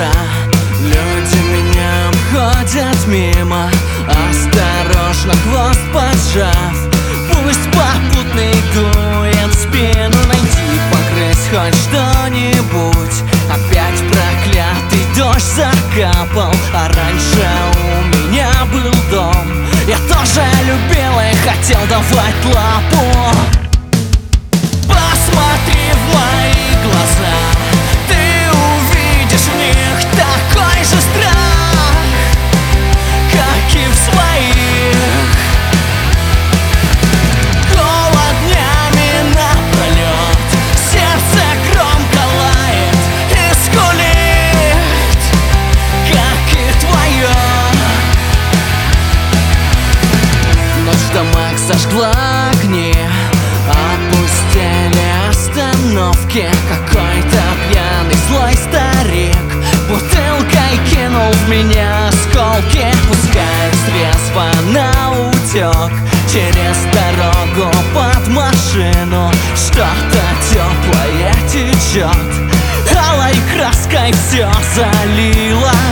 Люди меня обходят мимо, осторожно хвост поджав. Пусть попутный дует в спину, найти, погрызть хоть что-нибудь. Опять проклятый дождь закапал, а раньше у меня был дом. Я тоже любил и хотел давать лапу. Посмотри в мои глаза, ты увидишь в них такой же страх, как и в своих. Голод днями напролет, сердце громко лает и скулит, как и твое. Ночь в домах зажгла огни, опустели остановки. Какой-то пьяный злой старик бутылкой кинул в меня осколки. Пускай трезво наутек через дорогу под машину, что-то теплое течет, алой краской все залило.